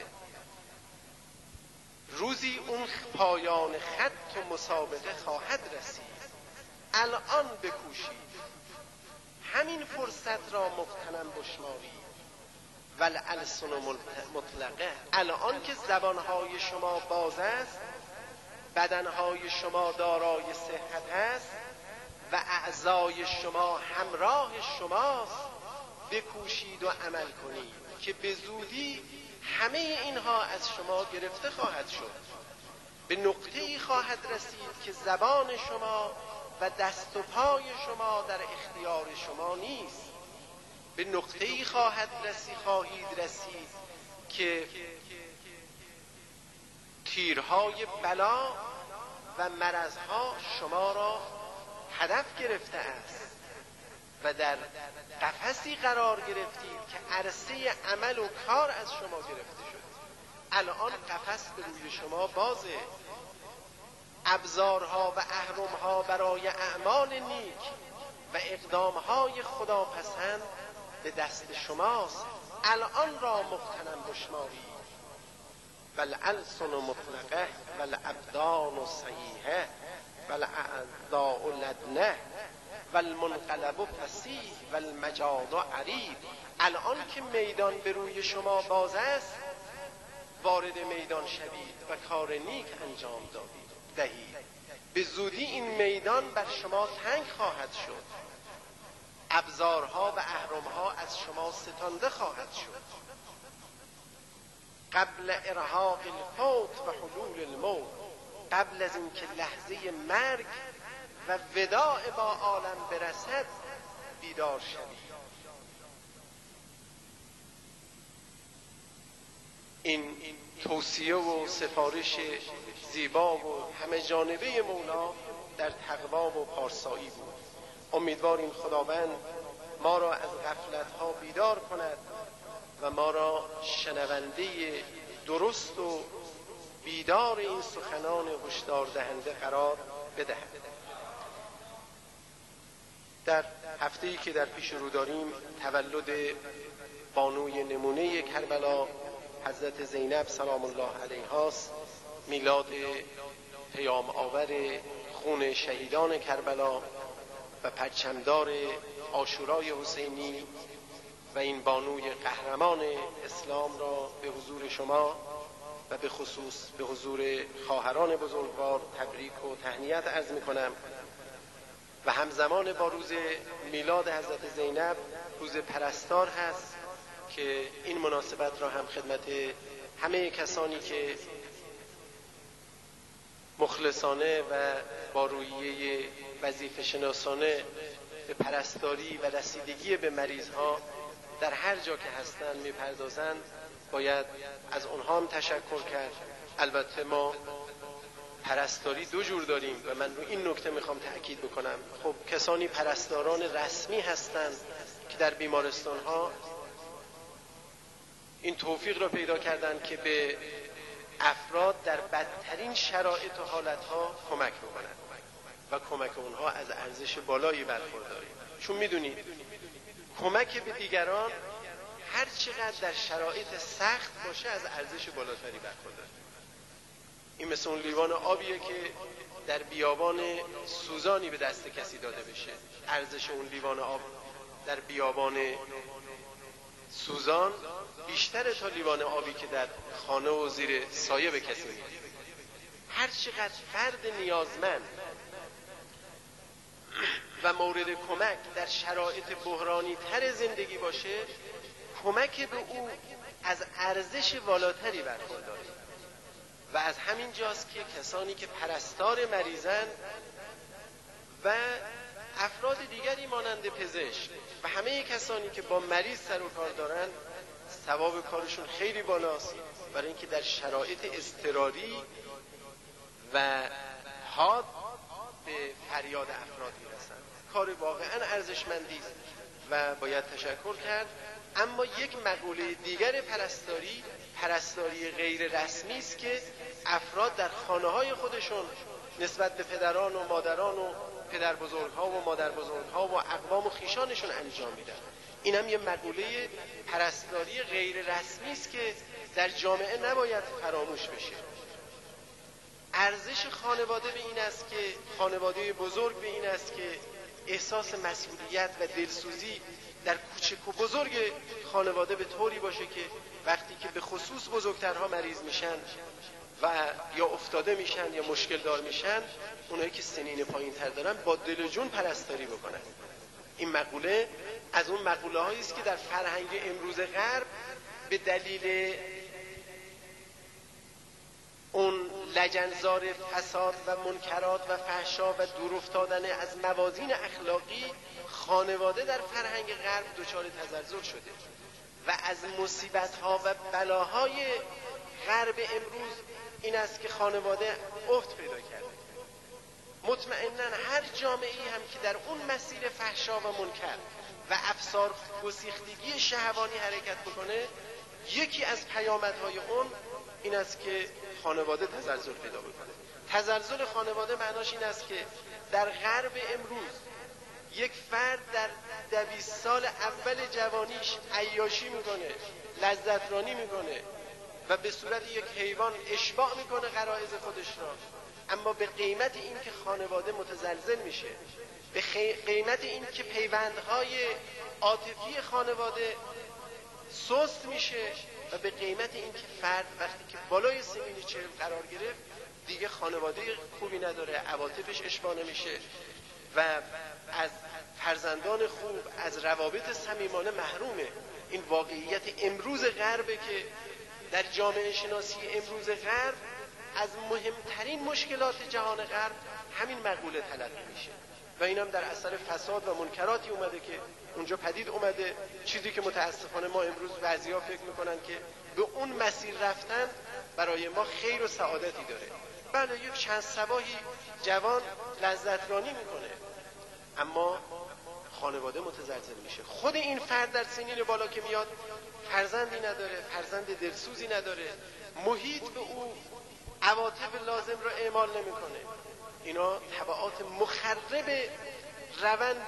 A: روزی اون پایان خط و مسابقه خواهد رسید. الان بکوشید، همین فرصت را مغتنم بشمارید. والألسن مطلقه. الان که زبانهای شما باز است، بدنهای شما دارای صحت است و اعضای شما همراه شماست، بکوشید و عمل کنید که به زودی همه اینها از شما گرفته خواهد شد. به نقطه‌ای خواهد رسید که زبان شما و دست و پای شما در اختیار شما نیست. به نقطه‌ای خواهد رسید خواهید رسید که تیرهای بلا و مرضها شما را هدف گرفته است و در قفسی قرار گرفتید که عرصه عمل و کار از شما گرفته شد. الان قفس به روی شما بازه. ابزارها و اهرمها برای اعمال نیک و اقدامهای خداپسند به دست شماست. الان را مغتنم بشمارید. والألسن مطلقه والابدان صحیحه والاعضاء لدنه. و المنقلب فسیح و المجاد عریض. الان که میدان به روی شما باز است، وارد میدان شوید و کار نیک انجام دهید. به زودی این میدان بر شما تنگ خواهد شد، ابزارها و اهرمها از شما ستانده خواهد شد. قبل ارهاق الفوت و حلول الموت، قبل از اینکه لحظه مرگ و وداع با عالم برسد بیدار شوید. این توصیه و سفارش زیبا و همه جانبه مولا در تقوا و پارسایی بود. امیدواریم خداوند ما را از غفلت‌ها بیدار کند و ما را شنونده درست و بیدار این سخنان هشدار دهنده قرار بدهد. در هفته‌ای که در پیش رو داریم تولد بانوی نمونه کربلا حضرت زینب سلام الله علیها است، میلاد پیام آور خون شهیدان کربلا و پرچمدار عاشورای حسینی و این بانوی قهرمان اسلام را به حضور شما و به خصوص به حضور خواهران بزرگوار تبریک و تهنیت عرض می‌کنم. و همزمان با روز میلاد حضرت زینب روز پرستار هست که این مناسبت را هم خدمت همه کسانی که مخلصانه و با رویه وظیفه شناسانه به پرستاری و رسیدگی به مریضها در هر جا که هستند میپردازند باید از اونها هم تشکر کرد. البته ما پرستاری دو جور داریم و من رو این نکته میخوام تأکید بکنم. خب کسانی پرستاران رسمی هستند که در بیمارستان ها این توفیق را پیدا کردند که به افراد در بدترین شرایط و حالتها کمک بکنند و کمک اونها از ارزش بالایی برخورداره. چون میدونید کمک به دیگران هر چقدر در شرایط سخت باشه از ارزش بالاتری برخورداره. این مثل اون لیوان آبیه که در بیابان سوزانی به دست کسی داده بشه، ارزش اون لیوان آب در بیابان سوزان بیشتره تا لیوان آبی که در خانه و زیر سایه به کسی میده. هر چقدر فرد نیازمند و مورد کمک در شرایط بحرانی تر زندگی باشه، کمک به او از ارزش والاتری برخورداره. و از همین جاست که کسانی که پرستار مریضن و افراد دیگری مانند پزشک و همه کسانی که با مریض سر و کار دارن ثواب کارشون خیلی بالاست، برای اینکه در شرایط اضطراری و حاد به فریاد افراد میرسن. کار واقعا ارزشمندی است و باید تشکر کرد. اما یک مقوله دیگر پرستاری، پرستاری غیر رسمی است که افراد در خانه‌های خودشون نسبت به پدران و مادران و پدر بزرگ‌ها و مادر بزرگ‌ها و اقوام و خویشانشون انجام میدن. این هم یه مقوله پرستاری غیر رسمی است که در جامعه نباید فراموش بشه. ارزش خانواده به این است که خانواده بزرگ به این است که احساس مسئولیت و دلسوزی در کوچک و بزرگ خانواده به طوری باشه که وقتی که به خصوص بزرگترها مریض میشن و یا افتاده میشن یا مشکل دار میشن، اونایی که سنین پایین تر دارن با دل و جون پرستاری بکنن. این مقوله از اون مقوله هایی است که در فرهنگ امروز غرب به دلیل اون لجنزار فساد و منکرات و فحشا و دور افتادن از موازین اخلاقی خانواده در فرهنگ غرب دچار تزلزل شده و از مصیبت‌ها و بلاهای غرب امروز این است که خانواده افت پیدا کرده. مطمئناً هر جامعه‌ای هم که در اون مسیر فحشا و منکر و افسار گسیختگی شهوانی حرکت بکنه، یکی از پیامدهای اون این است که خانواده تزلزل پیدا بکنه. تزلزل خانواده معناش این است که در غرب امروز یک فرد در دویست سال اول جوانیش عیاشی میکنه، لذت رانی میکنه و به صورت یک حیوان اشباع میکنه غرایز خودش را، اما به قیمت این که خانواده متزلزل میشه به قیمت این که پیوندهای عاطفی خانواده سست میشه و به قیمت این که فرد وقتی که بالای سنین چهل قرار گرفت دیگه خانواده خوبی نداره، عواطفش اشباع نمیشه و از فرزندان خوب، از روابط صمیمانه محرومه. این واقعیت امروز غربه که در جامعه شناسی امروز غرب از مهمترین مشکلات جهان غرب همین مقوله تلقی میشه و این هم در اثر فساد و منکراتی اومده که اونجا پدید اومده، چیزی که متاسفانه ما امروز بعضیا فکر میکنن که به اون مسیر رفتن برای ما خیر و سعادتی داره. بله یک چند صباحی جوان لذترانی میکنه اما خانواده متزلزل میشه. خود این فرد در سنین بالا که میاد فرزندی نداره، فرزند دلسوزی نداره، محیط به او عواطف لازم رو اعمال نمیکنه. اینا تبعات مخرب روند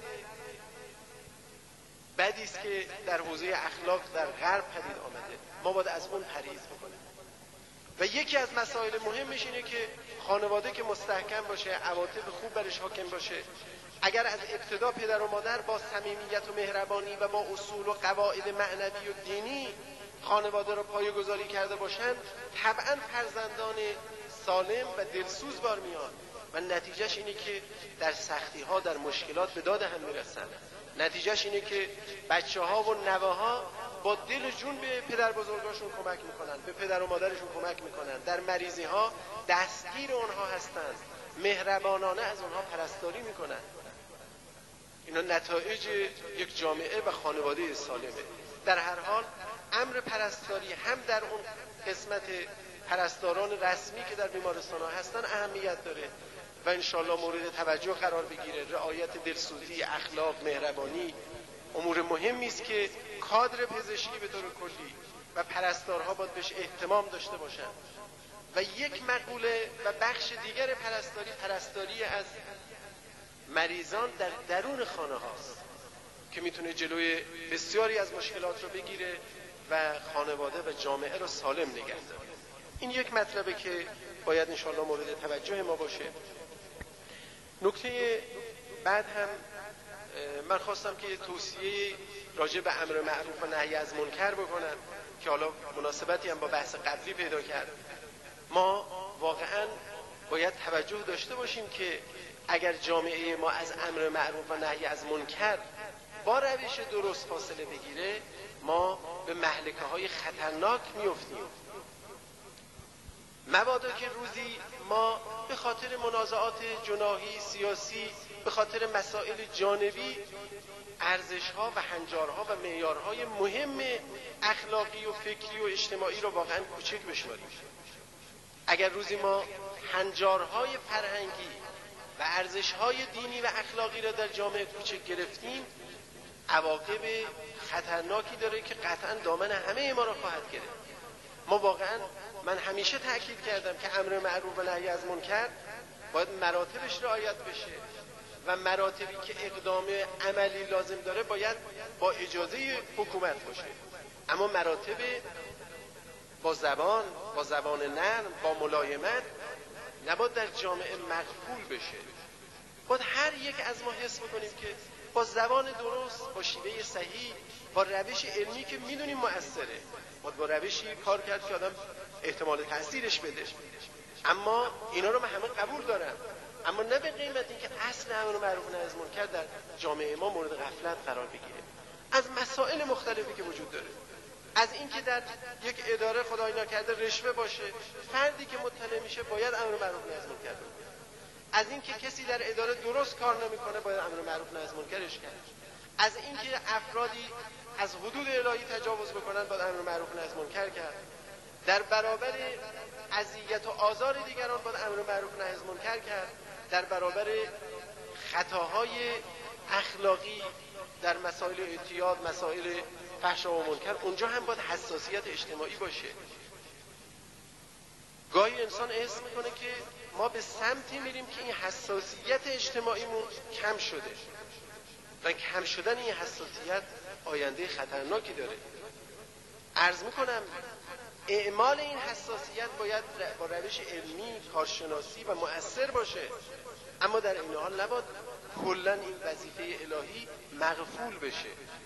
A: بدی است که در حوزه اخلاق در غرب پدید آمده. ما باید از اون پرهیز بکنیم و یکی از مسائل مهمش اینه که خانواده که مستحکم باشه، عواطف خوب برش حاکم باشه، اگر از ابتدا پدر و مادر با صمیمیت و مهربانی و با اصول و قواعد معنوی و دینی خانواده را پایه‌گذاری کرده باشند، طبعا فرزندان سالم و دلسوز بار میان و نتیجهش اینه که در سختی ها، در مشکلات به داد هم میرسن. نتیجهش اینه که بچه ها و نوه ها با دل و جون به پدر بزرگاشون کمک میکنن، به پدر و مادرشون کمک میکنن، در مریضی ها دستگیر اونها هستند، مهربانانه از اونها پرستاری میکنن. اینا نتایج یک جامعه و خانواده سالمه. در هر حال امر پرستاری هم در اون قسمت پرستاران رسمی که در بیمارستان ها هستن اهمیت داره و انشالله مورد توجه قرار بگیره. رعایت دلسوزی، اخلاق، مهربانی امور مهمی است که کادر پزشکی به طور کلی و پرستارها باید بهش اهتمام داشته باشن. و یک مقوله و بخش دیگر پرستاری، پرستاری از مریضان در درون خانه هاست که میتونه جلوی بسیاری از مشکلات رو بگیره و خانواده و جامعه رو سالم نگه داره. این یک مطلبه که باید انشاءالله مورد توجه ما باشه. نکته بعد هم من خواستم که توصیه راجع به امر معروف و نهی از منکر بکنم که حالا مناسبتی هم با بحث قبلی پیدا کرد. ما واقعا باید توجه داشته باشیم که اگر جامعه ما از امر معروف و نهی از منکر با روش درست فاصله بگیره، ما به مهلکه های خطرناک میفتیم. مبادا که روزی ما به خاطر منازعات جناحی سیاسی، به خاطر مسائل جانبی ارزش‌ها و هنجارها و معیارهای مهم اخلاقی و فکری و اجتماعی رو واقعا کوچک بشماریم. اگر روزی ما هنجارهای فرهنگی و ارزش‌های دینی و اخلاقی را در جامعه کوچک گرفتیم، عواقب خطرناکی داره که قطعا دامن همه ما را خواهد گرفت. ما واقعا، من همیشه تأکید کردم که امر معروف و نهی از منکر باید مراتبش رعایت بشه و مراتبی که اقدام عملی لازم داره باید با اجازه حکومت باشه، اما مراتب با زبان، با زبان نرم، با ملایمت نباید در جامعه مقبول بشه. باید هر یک از ما حس بکنیم که با زبان درست، با شیوه صحیح، با روش علمی که میدونیم مؤثره، باید با روشی کار کرد که آدم احتمال تأثیرش بده. اما اینا رو من همه قبول دارم، اما نه به قیمت اینکه اصل امر معروف و نهی از منکر در جامعه ما مورد غفلت قرار بگیره. از مسائل مختلفی که وجود داره، از اینکه در یک اداره خدای نکرده رشوه باشه، فردی که مطلع میشه باید امر معروف و نهی از منکر بکنه. از اینکه کسی در اداره درست کار نمیکنه باید امر معروف و نهی از منکرش کرد. از اینکه افرادی از حدود الهی تجاوز بکنن باید امر معروف و نهی از منکر کرد. در برابر اذیت و آزار دیگران باید امر معروف و نهی از منکر کرد. در برابر خطاهای اخلاقی در مسائل اعتیاد، مسائل فحشا و منکر، اونجا هم باید حساسیت اجتماعی باشه. گاهی انسان احساس میکنه که ما به سمتی میریم که این حساسیت اجتماعیمون کم شده و کم شدن این حساسیت آینده خطرناکی داره. عرض میکنم اعمال این حساسیت باید با روش علمی، کارشناسی و مؤثر باشه، اما در این حال نباید کلا این وظیفه الهی مغفول بشه.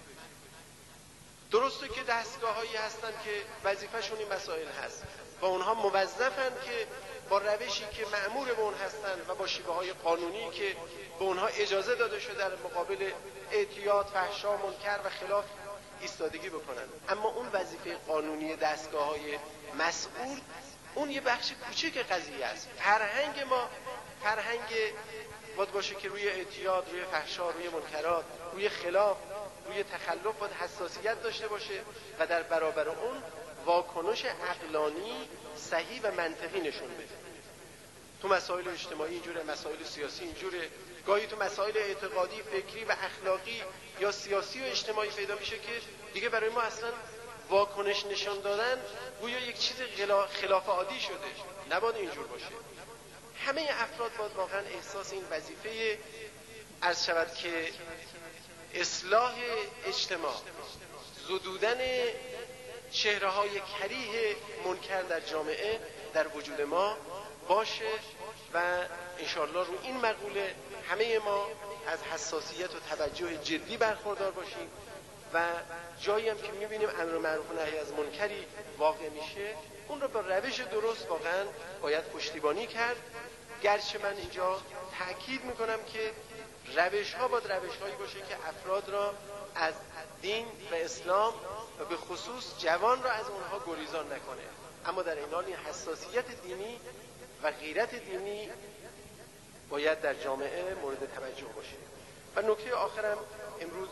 A: درسته که دستگاه هایی هستن که وظیفهشون این مسائل هست و اونها موظفن که با روشی که مأمور به اون هستن و با شیوه های قانونی که به اونها اجازه داده شده در مقابل اعتیاد، فحشا، منکر و خلاف ایستادگی بکنن. اما اون وظیفه قانونی دستگاه های مسئول اون یه بخش کوچک قضیه است. فرهنگ ما فرهنگ باید باشه که روی اعتیاد، روی فحشا، روی منکرات، روی خلاف، روی تخلف باید حساسیت داشته باشه و در برابر اون واکنش عقلانی صحیح و منطقی نشون بده. تو مسائل اجتماعی اینجوره، مسائل سیاسی اینجوره، گاهی تو مسائل اعتقادی، فکری و اخلاقی یا سیاسی و اجتماعی پیدا میشه که دیگه برای ما اصلا واکنش نشان دادن گویا یک چیز خلاف عادی شده. نباید اینجور باشه. همه افراد باید واقعا احساس این وظیفه عرض شود که اصلاح اجتماع، زدودن چهره های کریه منکر در جامعه در وجود ما باشه و انشاءالله رو این مقوله همه ما از حساسیت و توجه جدی برخوردار باشیم و جایی هم که میبینیم امر معروف و نهی از منکری واقع میشه اون رو با روش درست واقعا باید پشتیبانی کرد. گرچه من اینجا تأکید میکنم که روش ها باید روش هایی باشه که افراد را از دین و اسلام و به خصوص جوان را از اونها گریزان نکنه، اما در این حال این حساسیت دینی و غیرت دینی باید در جامعه مورد توجه باشه. و نکته آخرم امروز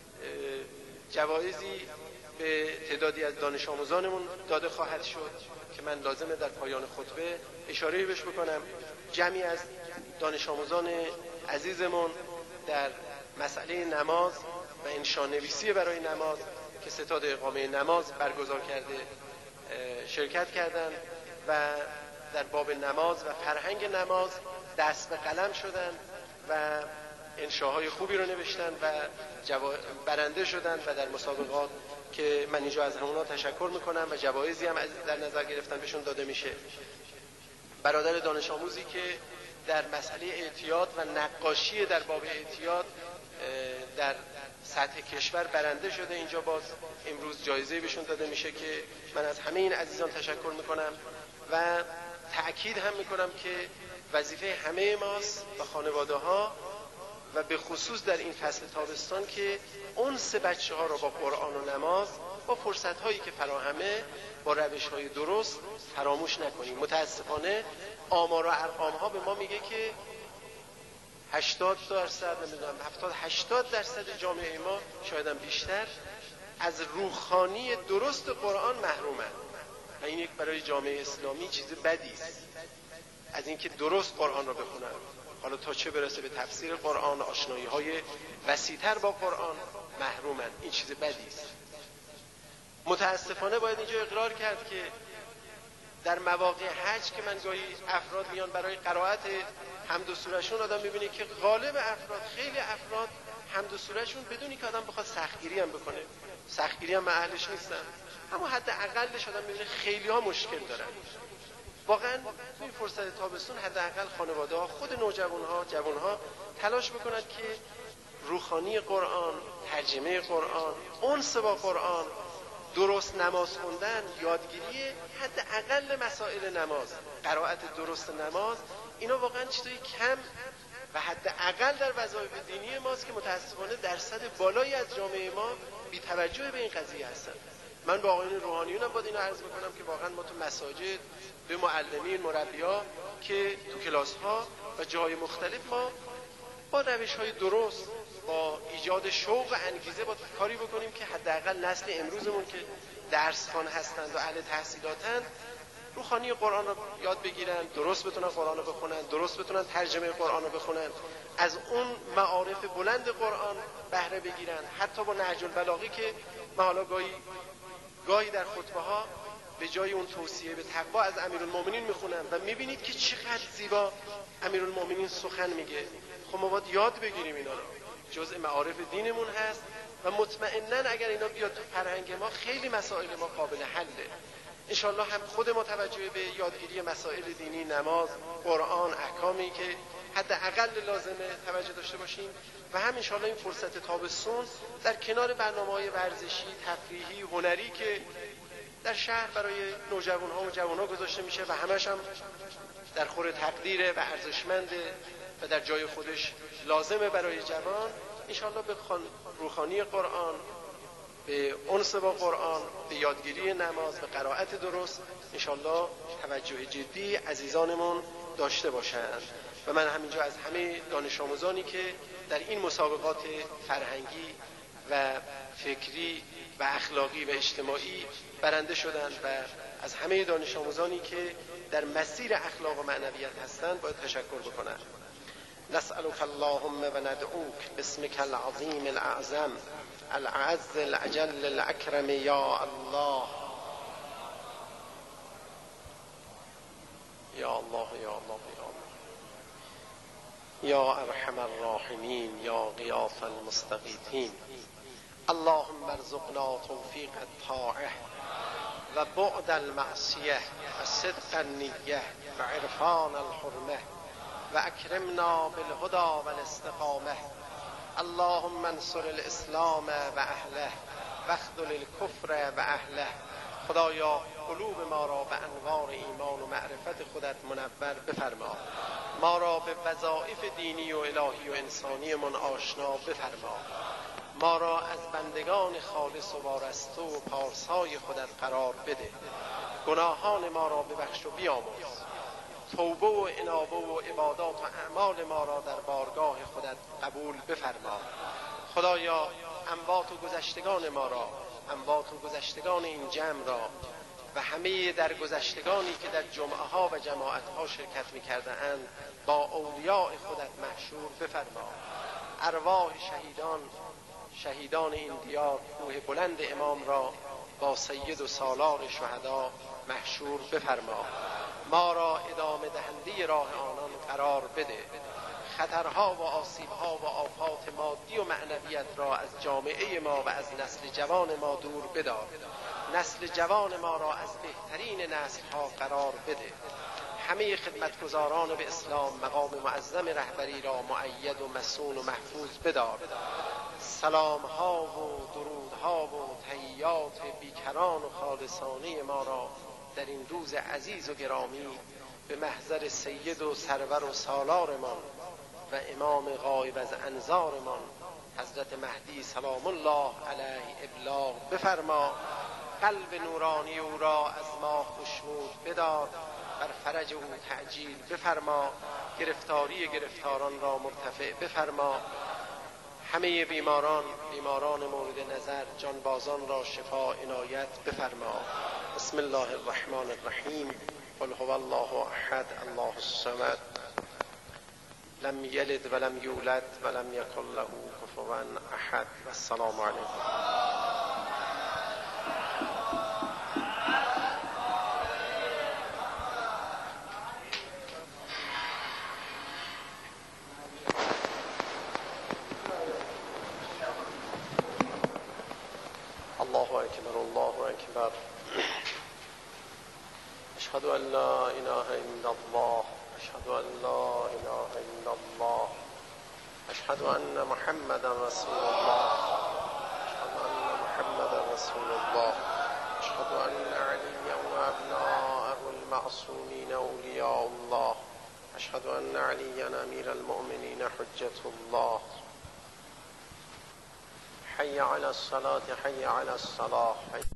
A: جوایزی به تعدادی از دانش آموزانمون داده خواهد شد که من لازمه در پایان خطبه اشاره بهش بکنم. جمعی از دانش آموزان عزیزمون در مسئله نماز و انشاءنویسی برای نماز که ستاد اقامه نماز برگزار کرده شرکت کردند و در باب نماز و فرهنگ نماز دست به قلم شدن و انشاهای خوبی رو نوشتن و جوا... برنده شدن و در مسابقات که من اینجا از همونا تشکر میکنم و جوایزی هم در نظر گرفتن بهشون داده میشه. برادر دانش آموزی که در مسئله اعتیاد و نقاشی در باب اعتیاد در سطح کشور برنده شده، اینجا باز امروز جایزه بهشون داده میشه که من از همه این عزیزان تشکر میکنم و تأکید هم میکنم که وظیفه همه ماست و خانواده ها و به خصوص در این فصل تابستان که انس بچه ها رو با قرآن و نماز با فرصت هایی که فراهمه با روش های درست فراموش نکنیم. متاسفانه آمار و ارقام ها به ما میگه که هشتاد درصد نمیدونم هفتاد هشتاد درصد جامعه ما شاید هم بیشتر از روحانی درست قرآن محرومن و این یک برای جامعه اسلامی چیز بدی است از اینکه درست قرآن را بخونن، حالا تا چه برسه به تفسیر قرآن، آشنایی های وسیع‌تر با قرآن محرومن. این چیز بدی است. متاسفانه باید اینجا اقرار کرد که در مواقع حج که من گاهی افراد میان برای قرائت حمد و سورهشون آدم میبینه که غالب افراد خیلی افراد حمد و سورهشون بدونی که آدم بخواد سختگیری هم بکنه، سختگیری هم من اهلش نیستم، اما حد اقلش آدم میبینه خیلی ها مشکل دارن. واقعا توی فرصت تابستون حداقل خانواده ها، خود نوجوان ها، جوان ها تلاش بکنن که روحانی قرآن، ترجمه قرآن، انس با قرآن، درست نماز خوندن، یادگیری حداقل مسائل نماز، قرائت درست نماز، اینا واقعا چیزای کم و حداقل در وظایف دینی ماست که متاسفانه درصد بالایی از جامعه ما بی توجه به این قضیه هستن. من با آقایون روحانیون هم باید اینو عرض بکنم که واقعا ما تو مساجد به معلمین، مربی‌ها که تو کلاس ها و جای مختلف ما با روش های درست، با ایجاد شوق و انگیزه با کاری بکنیم که حداقل نسل امروزمون که درس خوان هستند و اهل تحصیلاتند روحانی قرآن رو یاد بگیرن، درست بتونن قرآن رو بخونن، درست بتونن ترجمه قرآن رو بخونن، از اون معارف بلند قرآن بهره بگیرن، حتی با نهج البلاغه که ما حالا گاهی گاهی در خطبه ها به جای اون توصیه به تقوا از امیرالمومنین میخونن و میبینید که چقدر زیبا امیرالمومنین سخن میگه. خب ما باید یاد بگیریم اینا رو، جزء معارف دینمون هست و مطمئناً اگر اینا بیاد تو فرهنگ ما خیلی مسائل ما قابل حله. انشالله هم خود ما توجه به یادگیری مسائل دینی، نماز، قرآن، احکامی که حداقل لازمه توجه داشته باشیم و هم انشاءالله این فرصت تابستون در کنار برنامه‌های ورزشی، تفریحی، هنری که در شهر برای نوجوان‌ها و جوان‌ها گذاشته میشه و همش هم در خور تقدیره و ارزشمنده و در جای خودش لازمه برای جوان، انشاءالله به روخانی قرآن، به انس با قرآن، به یادگیری نماز، به قرائت درست انشاءالله توجه جدی عزیزانمون داشته باشند. و من همینجا از همه دانش آموزانی که در این مسابقات فرهنگی و فکری و اخلاقی و اجتماعی برنده شدند و از همه دانش آموزانی که در مسیر اخلاق و معنویت هستند باید تشکر بکنم. نسألك اللهم و ندعوک باسمك العظیم الاعظم العز الاجل الاکرم یا الله یا الله یا الله یا الله یا ارحم الراحمین یا غیاث المستغیثین. اللهم ارزقنا توفیق الطاعه و بعد المعصیه و صدق النیه و عرفان الحرمه و اکرمنا بالهدى و الاستقامه. اللهم انصر الاسلام و اهله و اخذل الکفر و اهله. خدایا قلوب ما را به انوار ایمان و معرفت خودت منور بفرما، ما را به وظایف دینی و الهی و انسانی من آشنا بفرما، ما را از بندگان خالص و وارسته و پارسای خودت قرار بده، گناهان ما را ببخش و بیامرز، توبه و انابه و عبادات و اعمال ما را در بارگاه خودت قبول بفرما. خدایا اموات و گذشتگان ما را، اموات و گذشتگان این جمع را و همه درگذشتگانی که در جمعه ها و جماعت ها شرکت می کرده اند با اولیاء خودت محشور بفرما. ارواح شهیدان شهیدان این دیار کوه بلند امام را با سید و سالار شهدا محشور بفرما. ما را ادامه دهنده راه آنان قرار بده. خطرها و آسیبها و آفات مادی و معنویت را از جامعه ما و از نسل جوان ما دور بدار. نسل جوان ما را از بهترین نسل‌ها قرار بده. همه خدمتگزاران به اسلام مقام معظم رهبری را مؤید و مصون و محفوظ بدار. سلام‌ها و درودها و تحیات بیکران و خالصانه ما را در این روز عزیز و گرامی به محضر سید و سرور و سالارمان و امام غایب از انظارمان حضرت مهدی سلام الله علیه ابلاغ بفرما. قلب نورانی او را از ما خشنود بدار، بر فرج او تعجیل بفرما، گرفتاری گرفتاران را مرتفع بفرما. همه بیماران بیماران مورد نظر جانبازان را شفا عنایت بفرما. بسم الله الرحمن الرحیم. قل هو الله احد الله الصمد لم یلد ولم یولد ولم یکن له کفوا احد. السلام علیکم. الله اکبر الله اکبر. اشهد ان لا اله الا الله اشهد ان لا اله الا الله اشهد ان محمدا رسول الله اشهد ان محمدا رسول الله اشهد ان عليا وابناءه المعصومين اولیاء الله اشهد ان عليا امیر المؤمنین حجة الله. حي على الصلاة حي على الصلاة.